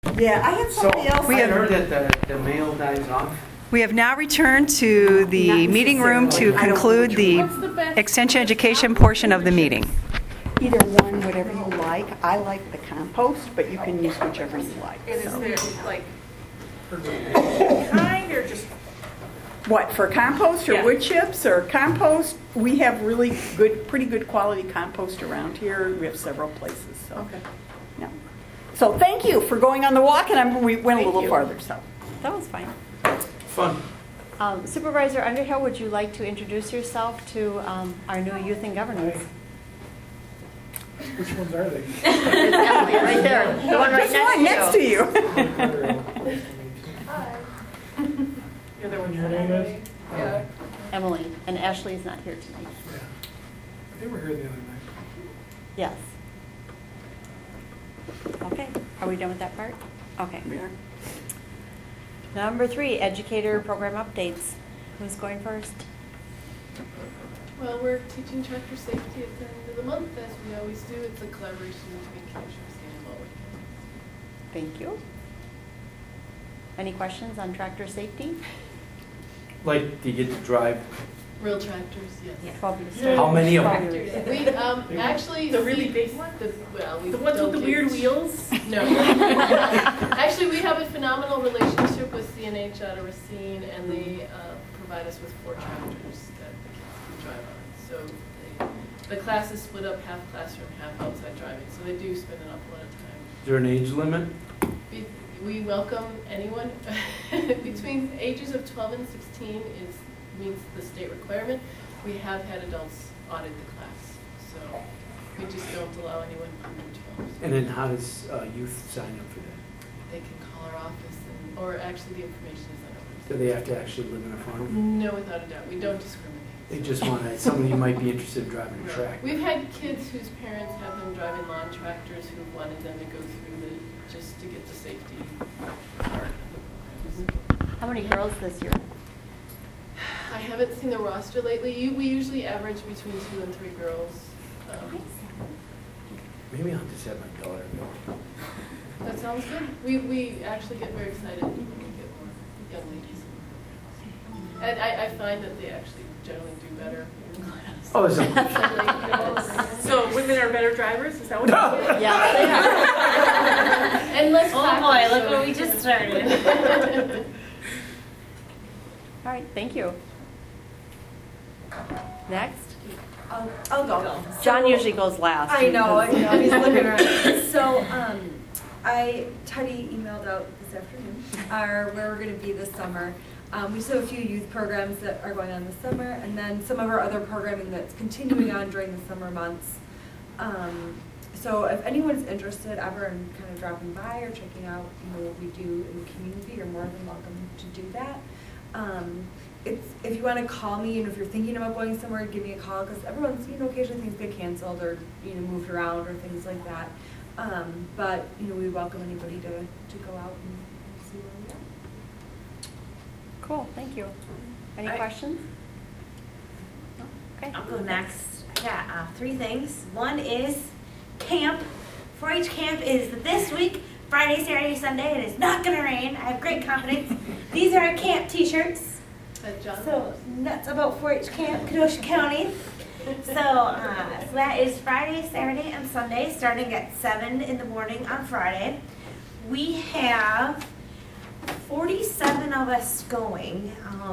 Yeah, I had somebody else. I heard that the mail dies off. We have now returned to the meeting room to conclude the extension education portion of the meeting. Either one, whatever you like. I like the compost, but you can use whichever you like. And is there like kind or just what, for compost or wood chips or compost? We have really good, pretty good quality compost around here. We have several places. So. okay? Yeah. So thank you for going on the walk, and we went a little farther. So That was fine. Fun. Supervisor Underhill, would you like to introduce yourself to our new youth and governance? Which ones are they? It's Emily, right there. The one right next to you. Hi. The other one, Your name is? Yeah. Emily, and Ashley's not here tonight. Yeah. They were here the other night. Yes. Okay, are we done with that part? Okay. Yeah. Number 3, educator program updates. Who's going first? Well, we're teaching tractor safety at the end of the month, as we always do. It's a collaboration between Commissioners and Lower. Thank you. Any questions on tractor safety? Like, do you get to drive? Real tractors, yes. 12 years. How many of them? Tractors. We actually The really see- big ones? Well, we The ones don't with the do- weird wheels? No. Actually, we have a phenomenal relationship with CNH out of Racine, and they provide us with 4 tractors that the kids can drive on. So the class is split up, half classroom, half outside driving. So they do spend an awful lot of time. Is there an age limit? We welcome anyone between ages of 12 and 16 meets the state requirement. We have had adults audit the class, so we just don't allow anyone under 12. And then how does youth sign up for that? They can call our office, or actually the information is on our Do website. they have to actually live in a farm? No, without a doubt. We don't discriminate. They just want somebody who might be interested in driving a No. track. We've had kids whose parents have them driving lawn tractors who wanted them to go through just to get the safety part of the program. How many girls this year? I haven't seen the roster lately. We usually average between 2 and 3 girls. Maybe I'll just have my daughter go. That sounds good. We actually get very excited when we get more young ladies. And I find that they actually generally do better in class. Oh, is that? So women are better drivers? Is that what you're saying? Yeah, they are. And less Oh practice, boy, look so- what we just started. All right, thank you. Next. I'll go. John usually goes last. I know, he's looking around. So, Teddy emailed out this afternoon where we're going to be this summer. We still have a few youth programs that are going on this summer, and then some of our other programming that's continuing on during the summer months. So if anyone's interested ever in kind of dropping by or checking out what we do in the community, you're more than welcome to do that. If you want to call me, and if you're thinking about going somewhere, give me a call, because everyone's, occasionally things get canceled or, moved around or things like that. But, we welcome anybody to go out and see where we are. Cool, thank you. Any questions? No? Okay. I'll go next. I got 3 things. One is camp. 4-H camp is this week, Friday, Saturday, Sunday. It is not going to rain. I have great confidence. These are our camp t-shirts. So nuts about 4-H camp, Kenosha County. So that is Friday, Saturday, and Sunday, starting at 7 in the morning on Friday. We have 47 of us going,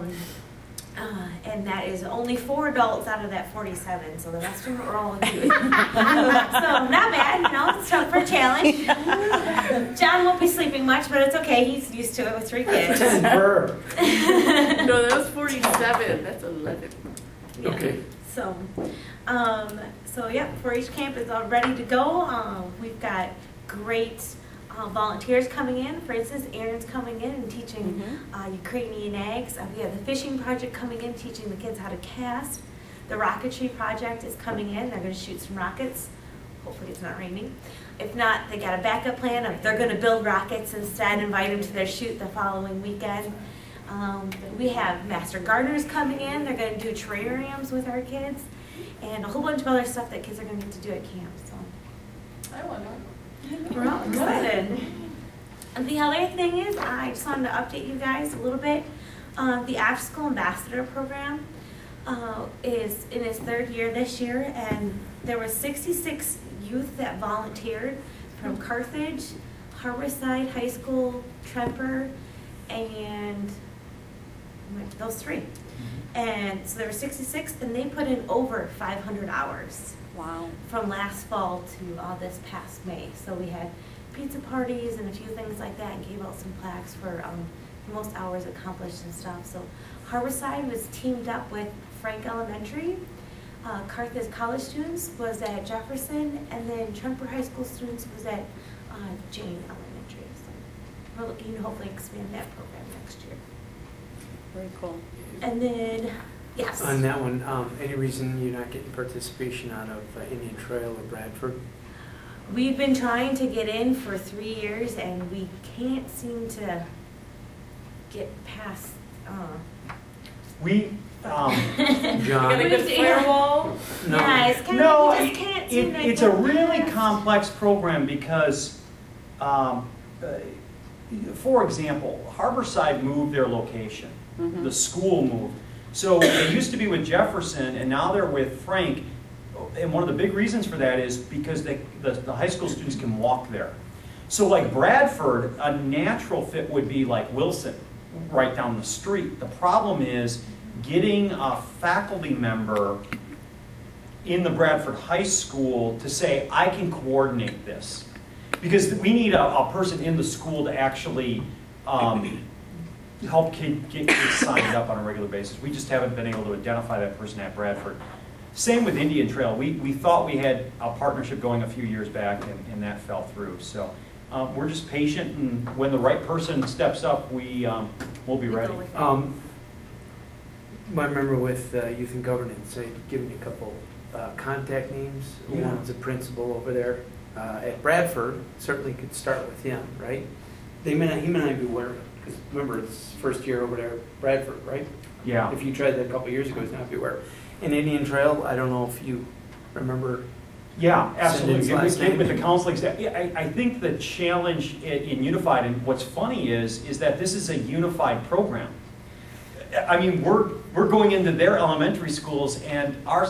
and that is only 4 adults out of that 47, so the rest of them are all youth. So not bad, it's up for a challenge. John won't be sleeping much, but it's okay, he's used to it with 3 kids. Burr. No, that was 47. That's 11. Yeah. Okay. So, yeah, 4-H camp is all ready to go. We've got great volunteers coming in. For instance, Aaron's coming in and teaching Ukrainian eggs. We have the fishing project coming in, teaching the kids how to cast. The rocketry project is coming in. They're going to shoot some rockets. Hopefully it's not raining. If not, they got a backup plan of they're going to build rockets instead, invite them to their shoot the following weekend. We have master gardeners coming in. They're going to do terrariums with our kids, and a whole bunch of other stuff that kids are going to get to do at camp. So I want to. we're all excited. And the other thing is, I just wanted to update you guys a little bit. The After School Ambassador Program is in its 3rd year this year, and there were 66 youth that volunteered from Carthage, Harborside High School, Tremper, and those 3. And so there were 66, and they put in over 500 hours. Wow. From last fall to this past May. So we had pizza parties and a few things like that, and gave out some plaques for the most hours accomplished and stuff. So Harborside was teamed up with Frank Elementary. Carthage College students was at Jefferson, and then Tremper High School students was at Jane Elementary. So we're looking to hopefully expand that program next year. Very cool. And then, yes. On that one, any reason you're not getting participation out of Indian Trail or Bradford? We've been trying to get in for 3 years, and we can't seem to get past. We, John. Got a good firewall? No. Yeah, it's kind No, of, we just can't seem to it's get a really past. complex program because, for example, Harborside moved their location. The school moved. So they used to be with Jefferson, and now they're with Frank. And one of the big reasons for that is because the high school students can walk there. So like Bradford, a natural fit would be like Wilson, right down the street. The problem is getting a faculty member in the Bradford High School to say, I can coordinate this. Because we need a person in the school to actually help get kids signed up on a regular basis. We just haven't been able to identify that person at Bradford. Same with Indian Trail. We thought we had a partnership going a few years back, and that fell through. So we're just patient, and when the right person steps up, we'll be ready. I remember with Youth and Governance, I'd given you a couple contact names. Yeah. One's a principal over there at Bradford. Certainly could start with him, right? He may not be aware of it, because remember, it's first year over there at Bradford, right? Yeah. If you tried that a couple years ago, he's not be aware. In Indian Trail, I don't know if you remember. Yeah, absolutely. Cindy's last name. With the counseling staff, I think the challenge in Unified, and what's funny is that this is a unified program. I mean, we're going into their elementary schools, and our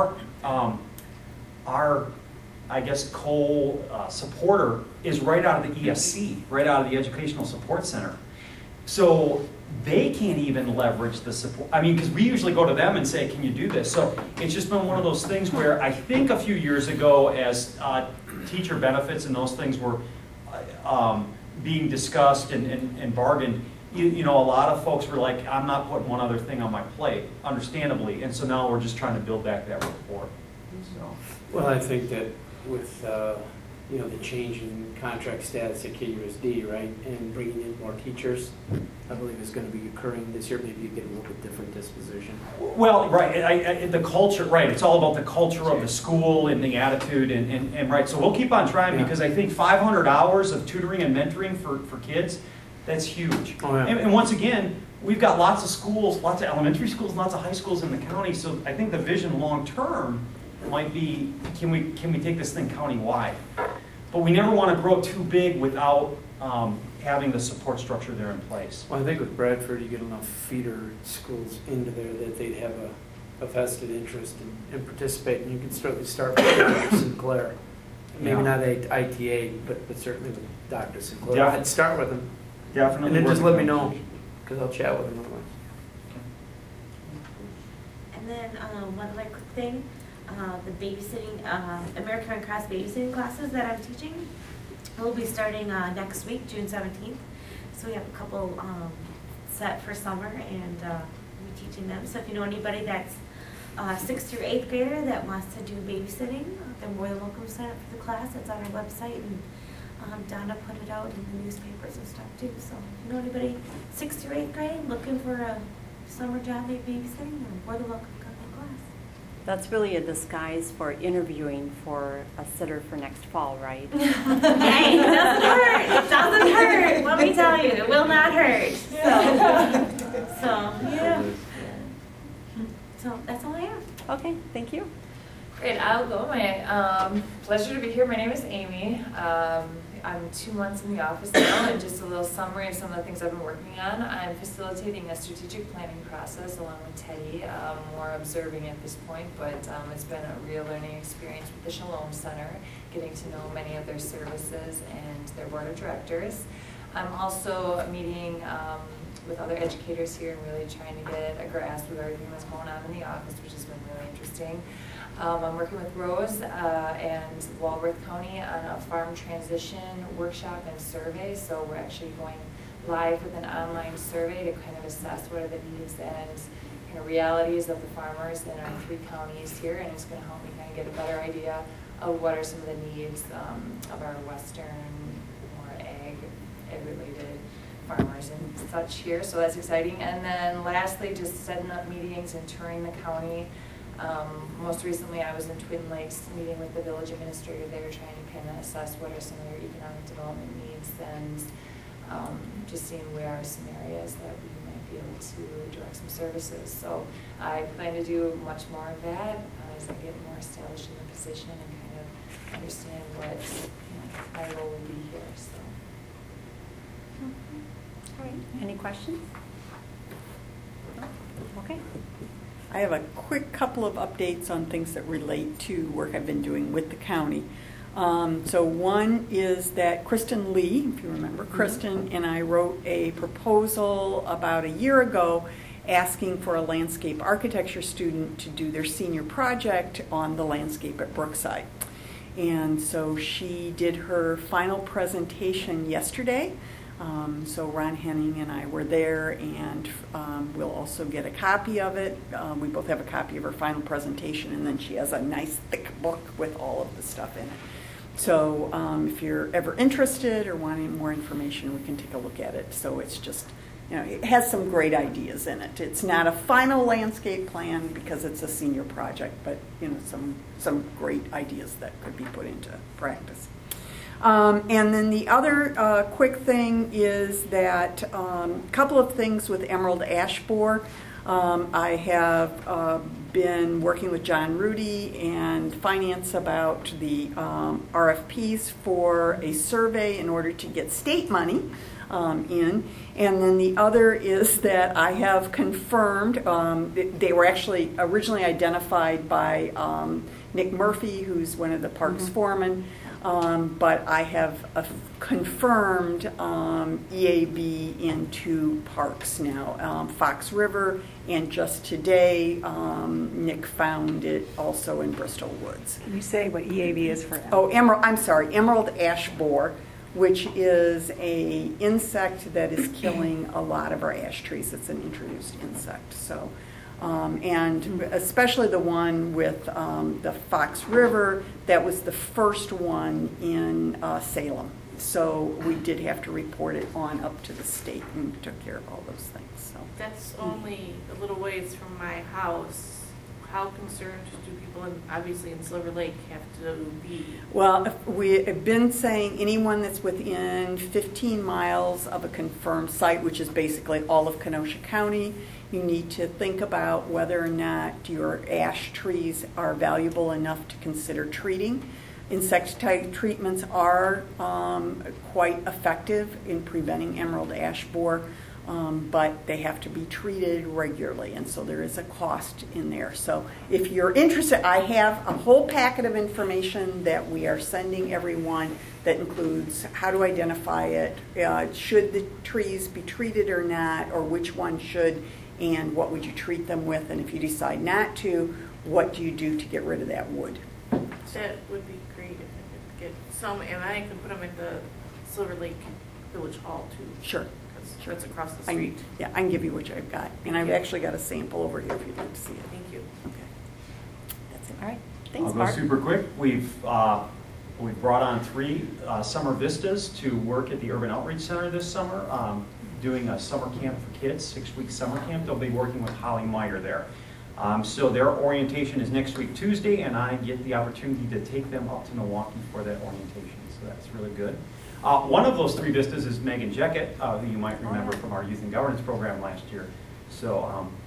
I guess supporter is right out of the ESC, right out of the Educational Support Center. So they can't even leverage the support. I mean, because we usually go to them and say, can you do this? So it's just been one of those things where I think a few years ago, as teacher benefits and those things were being discussed and bargained, you know, a lot of folks were like, I'm not putting one other thing on my plate, understandably. And so now we're just trying to build back that rapport. So. Well, I think that with you know, the change in contract status at KUSD, right, and bringing in more teachers, I believe is going to be occurring this year. Maybe you get a little bit different disposition. Well, right, the culture, right, it's all about the culture of the school and the attitude, and right, so we'll keep on trying, because I think 500 hours of tutoring and mentoring for kids, that's huge. Oh, yeah. And once again, we've got lots of schools, lots of elementary schools, lots of high schools in the county, so I think the vision long-term might be, can we take this thing county-wide? But we never want to grow too big without having the support structure there in place. Well, I think with Bradford, you get enough feeder schools into there that they'd have a vested interest in participating. You can certainly start with Dr. Sinclair. Maybe not ITA, but certainly with Dr. Sinclair. Yeah. I'd start with him. Definitely. And then just let me know, because I'll chat with him otherwise. And then one other quick thing, the babysitting, American Red Cross babysitting classes that I'm teaching will be starting next week, June 17th. So we have a couple set for summer, and we'll be teaching them. So if you know anybody that's 6th through 8th grader that wants to do babysitting, they're more than welcome to sign up for the class. It's on our website, and Donna put it out in the newspapers and stuff too. So if you know anybody 6th through 8th grade looking for a summer job babysitting, they're more than welcome to come to class. That's really a disguise for interviewing for a sitter for next fall, right? Hey, it doesn't hurt. It doesn't hurt. Let me tell you, it will not hurt. So yeah. So that's all I have. Okay, thank you. Great, I'll go. My pleasure to be here. My name is Amy. I'm 2 months in the office now, and just a little summary of some of the things I've been working on. I'm facilitating a strategic planning process along with Teddy, more observing at this point, but it's been a real learning experience with the Shalom Center, getting to know many of their services and their board of directors. I'm also meeting with other educators here and really trying to get a grasp of everything that's going on in the office, which has been really interesting. I'm working with Rose and Walworth County on a farm transition workshop and survey, so we're actually going live with an online survey to kind of assess what are the needs and kind of realities of the farmers in our 3 counties here, and it's going to help me kind of get a better idea of what are some of the needs of our western, more ag-related farmers and such here, so that's exciting. And then lastly, just setting up meetings and touring the county. Most recently, I was in Twin Lakes meeting with the village administrator there, trying to kind of assess what are some of their economic development needs and just seeing where are some areas that we might be able to direct some services. So I plan to do much more of that as I get more established in the position and kind of understand what my role will be here. So. All right. Any questions? Okay. I have a quick couple of updates on things that relate to work I've been doing with the county. So one is that Kristen Lee, if you remember, Kristen and I wrote a proposal about a year ago asking for a landscape architecture student to do their senior project on the landscape at Brookside. And so she did her final presentation yesterday. So Ron Henning and I were there, and we'll also get a copy of it. We both have a copy of her final presentation, and then she has a nice thick book with all of the stuff in it. So if you're ever interested or wanting more information, we can take a look at it. So it's just, it has some great ideas in it. It's not a final landscape plan because it's a senior project, but some great ideas that could be put into practice. And then the other quick thing is that a couple of things with Emerald Ash Borer. I have been working with John Rudy and finance about the RFPs for a survey in order to get state money in. And then the other is that I have confirmed, they were actually originally identified by Nick Murphy, who's one of the parks foremen. But I have confirmed EAB in 2 parks now, Fox River, and just today Nick found it also in Bristol Woods. Can you say what EAB is for? Emerald Ash Borer, which is a insect that is killing a lot of our ash trees. It's an introduced insect. So. And especially the one with the Fox River, that was the first one in Salem. So we did have to report it on up to the state and took care of all those things. So that's only a little ways from my house. How concerned do people, obviously in Silver Lake, have to be? Well, we have been saying anyone that's within 15 miles of a confirmed site, which is basically all of Kenosha County, you need to think about whether or not your ash trees are valuable enough to consider treating. Insecticide treatments are quite effective in preventing emerald ash borer, but they have to be treated regularly, and so there is a cost in there. So if you're interested, I have a whole packet of information that we are sending everyone that includes how to identify it, should the trees be treated or not, or which one should, and what would you treat them with, and if you decide not to, what do you do to get rid of that wood? That would be great if I could get some, and I can put them at the Silver Lake Village Hall too. Sure. Sure. That's across the street. I can give you what I've got, and I've actually got a sample over here if you'd like to see it. Thank you. Okay. That's it. All right. Thanks, I'll go Mark. super quick. We've brought on 3 summer vistas to work at the Urban Outreach Center this summer, doing a summer camp for kids, 6-week summer camp. They'll be working with Holly Meyer there. So their orientation is next week Tuesday, and I get the opportunity to take them up to Milwaukee for that orientation. So that's really good. One of those 3 vistas is Megan Jeckett, who you might remember from our Youth and Governance program last year. So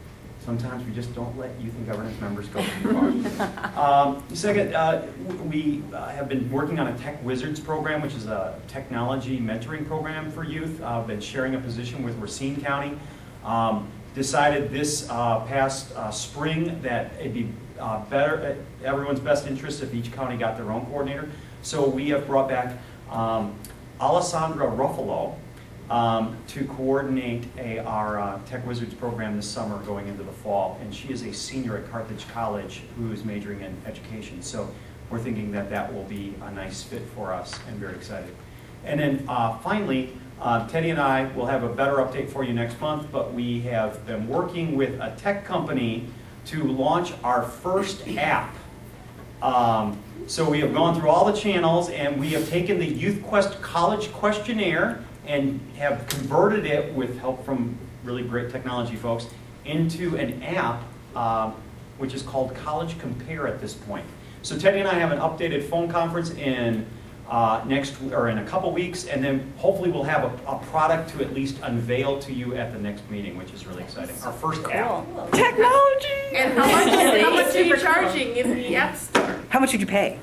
Sometimes we just don't let youth and governance members go too far. Second, we have been working on a Tech Wizards program, which is a technology mentoring program for youth. I've been sharing a position with Racine County. Decided this past spring that it'd be better, everyone's best interest if each county got their own coordinator. So we have brought back Alessandra Ruffalo to coordinate our Tech Wizards program this summer going into the fall. And she is a senior at Carthage College who is majoring in education. So we're thinking that that will be a nice fit for us and very excited. And then finally, Teddy and I will have a better update for you next month, but we have been working with a tech company to launch our first app. So we have gone through all the channels and we have taken the YouthQuest College Questionnaire and have converted it, with help from really great technology folks, into an app which is called College Compare at this point. So Teddy and I have an updated phone conference in in a couple weeks, and then hopefully we'll have a product to at least unveil to you at the next meeting, which is really exciting. Our first app. Technology! And how much are you charging in the App Store? How much would you pay?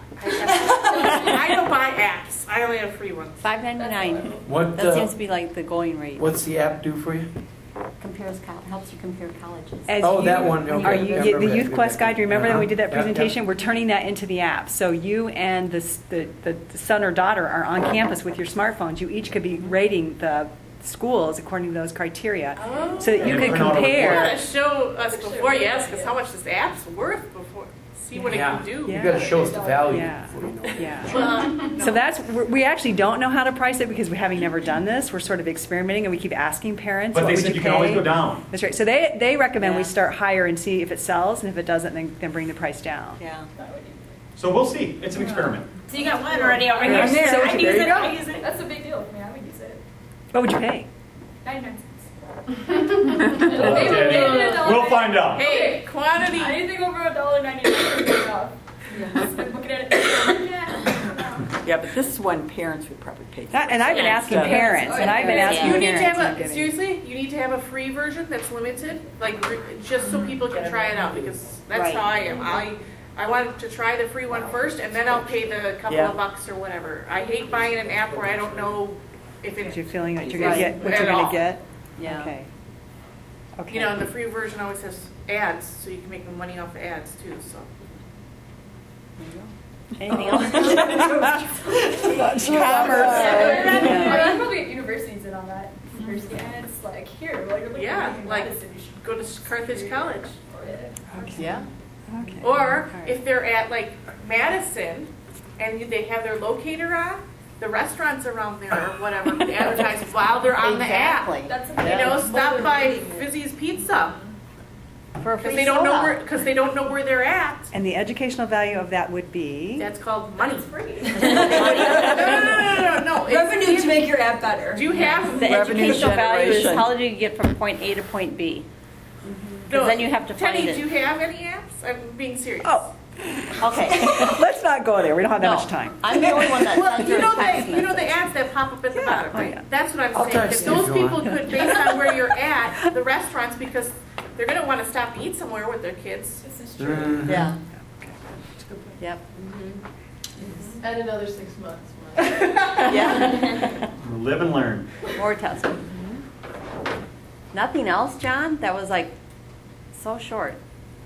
I don't buy apps. I only have free ones. What, That seems to be like the going rate. what's the app do for you? Helps you compare colleges. That one. Okay. Are you, Yeah, the okay. Youth Quest Guide, do you remember when we did that Yeah, yeah. presentation? We're turning that into the app. So you and the son or daughter are on campus with your smartphones. You each could be rating the schools according to those criteria. Oh. So that you could You compare. gotta show us before you ask us how much this app's worth before, see what it can do. You got to show us the value Yeah. before you know it. Yeah. So that's, we actually don't know how to price it because we having never done this. We're sort of experimenting and we keep asking parents, But what they would said you you can always pay? go down. That's right. So they recommend we start higher and see if it sells, and if it doesn't, then bring the price down. Yeah. So we'll see. It's an experiment. So you got one already over Yeah. here. So I there use you it. go. I use it. That's a big deal for me. I would use it. What would you pay? 99 cents. We'll find out. Hey, quantity. Anything over $1.99 is off. I'm looking at it. Yeah, but this is one parents would probably pay for. And I've been asking parents, and I've been asking You need to parents. and have a, getting- seriously, you need to have a free version that's limited, like, just so people can try it out, because that's how I am. I want to try the free one first, and then I'll pay the couple of bucks or whatever. I hate buying an app where I don't know if Is it's, you feeling that you're going to get what At you're going all. to get? Yeah. Okay. Okay. you know, and the free version always has ads, so you can make money off of ads too, so. Anything else? Commerce. Yeah. You probably get universities in on that. University, and it's like, here, while you're looking Yeah, at like, Madison, you should go to Carthage College. Yeah. Okay. Or All right. if they're at like Madison and they have their locator on, the restaurants around there or whatever can advertise while they're on the app. That's You know, stop by Fizzy's Pizza For a because free they don't know soda. where they're at. And the educational value of that would be? That's called money. It's free. No. It's- Revenue to make your app better. Do you have The Revenue educational value is generation. how do you get from point A to point B? Because then you have to find Teddy, it. do you have any apps? I'm being serious. Oh, Okay. let's not go there. We don't have that No. much time. I'm the only one that Well, sends you her know a text the you know the message. ads that pop up at the bottom, Oh, right? yeah. That's what I'm I'll saying. text If you if those you people want. could, based on where you're at, the restaurants, because they're going to want to stop to eat somewhere with their kids. This is true. Mhm. Yeah. Yep. And another 6 months. Yeah. Live and learn. More testing. Nothing else, John? That was like so short.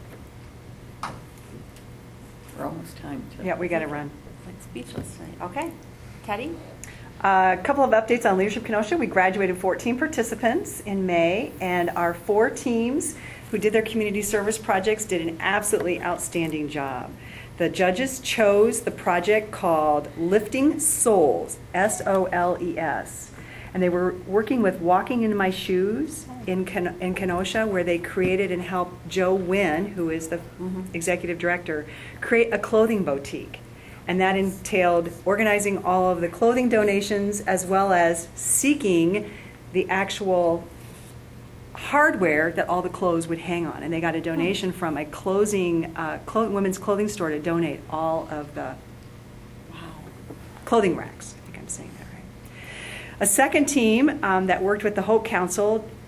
We're almost time to. Yeah, we got to run. Like speechless tonight. Okay. Teddy? A couple of updates on Leadership Kenosha. We graduated 14 participants in May, and our 4 teams who did their community service projects did an absolutely outstanding job. The judges chose the project called Lifting Souls, S-O-L-E-S. And they were working with Walking in My Shoes in Kenosha, where they created and helped Joe Wynn, who is the executive director, create a clothing boutique. And that entailed organizing all of the clothing donations as well as seeking the actual hardware that all the clothes would hang on. And they got a donation from a women's clothing store to donate all of the clothing racks. I think I'm saying that right. A second team that worked with the Hope Council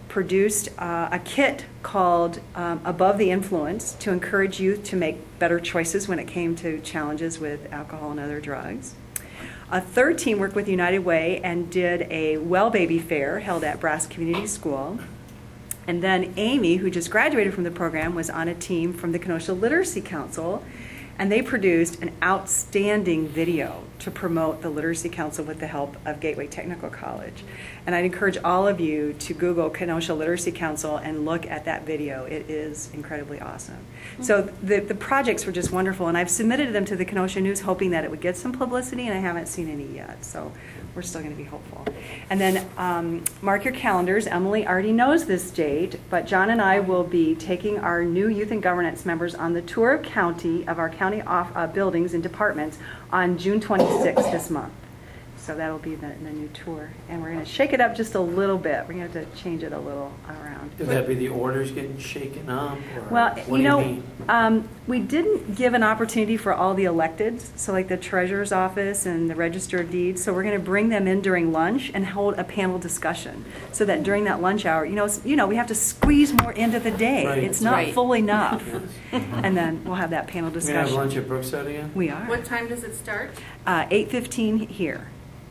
produced a kit called Above the Influence to encourage youth to make better choices when it came to challenges with alcohol and other drugs. A third team worked with United Way and did a Well Baby Fair held at Brass Community School. And then Amy, who just graduated from the program, was on a team from the Kenosha Literacy Council, and they produced an outstanding video to promote the Literacy Council with the help of Gateway Technical College. And I'd encourage all of you to Google Kenosha Literacy Council and look at that video. It is incredibly awesome. So the projects were just wonderful, and I've submitted them to the Kenosha News hoping that it would get some publicity, and I haven't seen any yet. So we're still going to be hopeful. And then mark your calendars. Emily already knows this date, but John and I will be taking our new youth and governance members on the tour of county of our county buildings and departments on June 26th this month. So that'll be the new tour. And we're going to shake it up just a little bit. We're going to have to change it a little around. Could that be the orders getting shaken up? Or well, what do you mean? We didn't give an opportunity for all the electeds, so like the treasurer's office and the register of deeds. So we're going to bring them in during lunch and hold a panel discussion, so that during that lunch hour, we have to squeeze more into the day. Right. It's not full enough. And then we'll have that panel We're discussion. going to have lunch at Brookside again? We are. What time does it start? 8:15 here.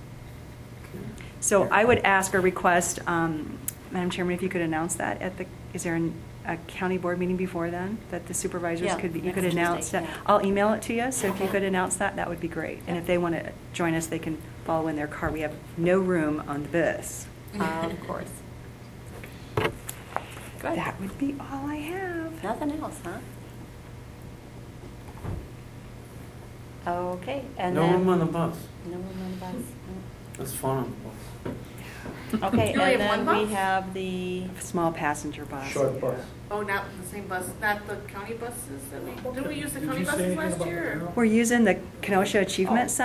So I would ask or request, Madam Chairman, if you could announce that is there a county board meeting before then that the supervisors you could announce that? I'll email it to you, so if you could announce that would be great. And if they want to join us, they can follow in their car. We have no room on the bus. Of course. Good. That would be all I have. Nothing else, huh? Okay, and No then room on the bus. no room on the bus. That's fun on the bus. Okay, You only and have then one we bus? have the Small passenger bus. Short bus. Oh, not the same bus, not the county buses that didn't we use the Did county you say buses anything last about year? or- the- We're using the Kenosha Achievement Center.